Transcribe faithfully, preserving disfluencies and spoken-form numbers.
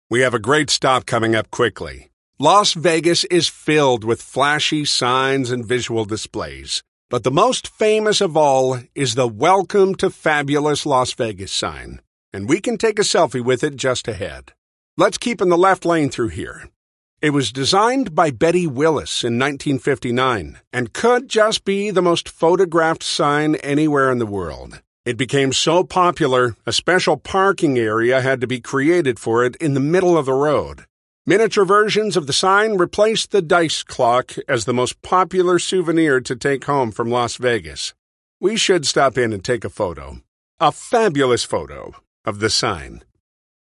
We have a great stop coming up quickly. Las Vegas is filled with flashy signs and visual displays. But the most famous of all is the Welcome to Fabulous Las Vegas sign. And we can take a selfie with it just ahead. Let's keep in the left lane through here. It was designed by Betty Willis in nineteen fifty-nine and could just be the most photographed sign anywhere in the world. It became so popular, a special parking area had to be created for it in the middle of the road. Miniature versions of the sign replaced the dice clock as the most popular souvenir to take home from Las Vegas. We should stop in and take a photo. A fabulous photo of the sign.